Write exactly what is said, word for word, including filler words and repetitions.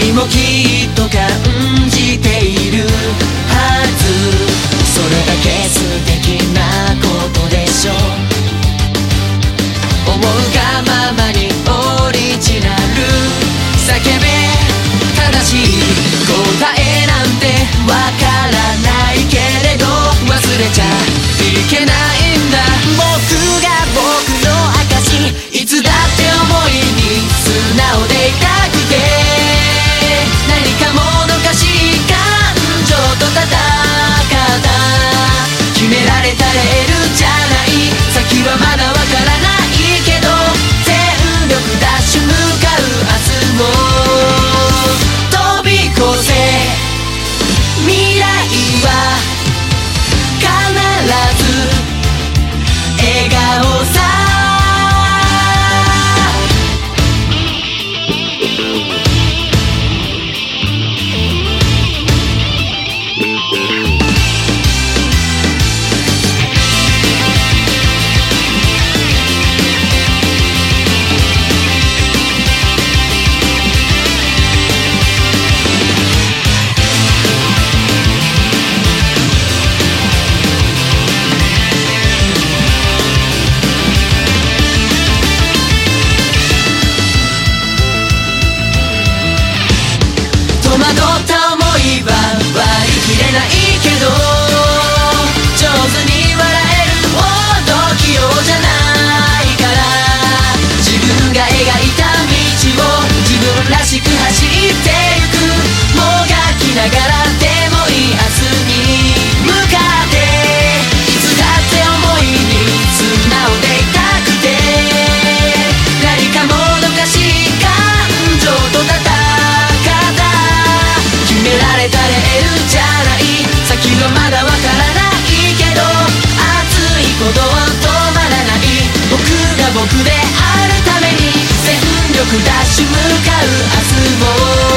君もきっと感じているはず。それだけ素敵なことでしょう。思うがままにオリジナル叫べ。正しい答えなんてわからないけれど忘れちゃいけないんだ。僕が僕の証、いつだって思いに素直でいたくて、何かもどかしい感情と戦った決められたレールじゃない。先はまだわからないけど全力ダッシュ向かう明日を飛び越せ。未来は必ず笑顔さ。戸惑った想いは割り切れないけど上手に笑えるほど器用じゃないから、自分が描いた道を自分らしく走ってゆく。もがきながらでもいい明日に向かって、いつだって想いに素直でいたくて、何かもどかしい感情と戦う決められたレールじゃない。先はまだわからないけど熱い鼓動止まらない。僕が僕であるために全力ダッシュ向かう明日も